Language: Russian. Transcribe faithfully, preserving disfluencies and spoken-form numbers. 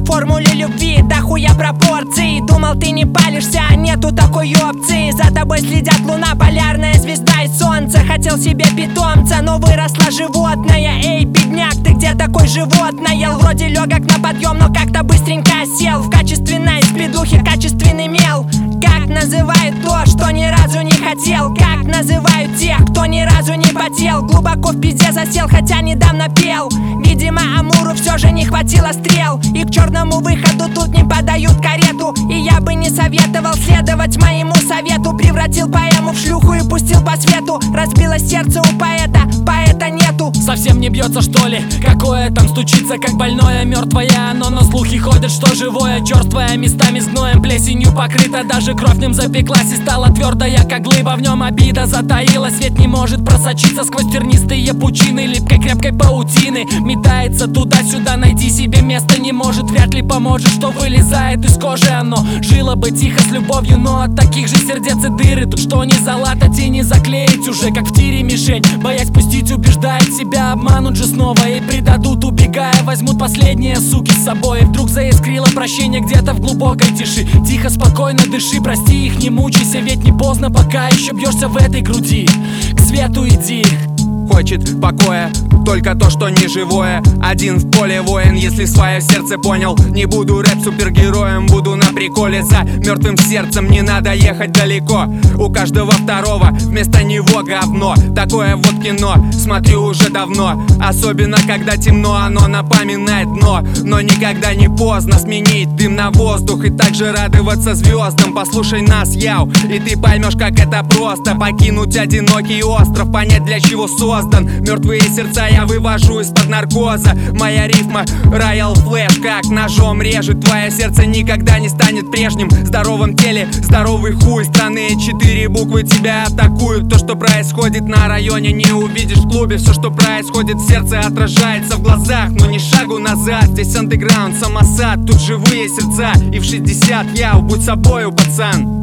формуле любви, да хуя пропорций. Думал, ты не палишься, а нету такой опции. За тобой следят луна, полярная звезда и солнце. Хотел себе питомца, но выросла животное. Эй, бедняк, ты где такой животное? Вроде легок на подъем, но как-то быстренько сел. В качественной спидухе качественный мел. Как называют то, что ни разу не хотел? Как называют тех, кто ни разу не потел? Глубоко в пизде засел, хотя недавно пел. Видимо, Амуру все же не хватило стрел, и к черному выходу тут не подают карету. И я бы не советовал следовать моему совету. Превратил поэму в шлюху и пустил по свету. Разбилось сердце у поэта, поэта нету. Совсем не бьется, что ли? Какое там стучится, как больное, мертвое оно. Но слухи ходят, что живое, черствое, местами с гноем, плесенью покрыто. Даже кровь в нем запеклась и стала твердая, как глыба. В нем обида затаилась, свет не может просочиться сквозь тернистые пучины липкой крепкой паутины. Метается туда-сюда, найти себе место не может. Вряд ли поможет, что вылезает из кожи оно. Жило бы тихо с любовью, но от таких же сердец и дыры. Тут что не залатать и не заклеить уже, как в тире мишень. Боясь пустить, убеждает себя, обманут же снова и предадут, убегая. Возьмут последние суки с собой. И вдруг заискрило прощение где-то в глубокой тиши. Тихо, спокойно дыши, прости их, не мучайся, ведь не поздно, пока еще бьешься в этой груди. К свету иди. Хочет покоя только то, что не живое. Один в поле воин, если свое сердце понял. Не буду рэп-супергероем, буду на приколе. За мертвым сердцем не надо ехать далеко. У каждого второго вместо него говно. Такое вот кино смотрю уже давно. Особенно когда темно, оно напоминает дно. Но никогда не поздно сменить дым на воздух и также радоваться звездам. Послушай нас, яу, и ты поймешь, как это просто. Покинуть одинокий остров, понять, для чего создан. Мертвые сердца я вывожу из-под наркоза. Моя рифма Royal Flash, как ножом режет. Твое сердце никогда не станет прежним. В здоровом теле здоровый хуй. Странные четыре буквы тебя атакуют. То, что происходит на районе, не увидишь в клубе. Все, что происходит в сердце, отражается в глазах. Но ни шагу назад, здесь андеграунд, самосад. Тут живые сердца, и в шестьдесят я, будь собою, пацан.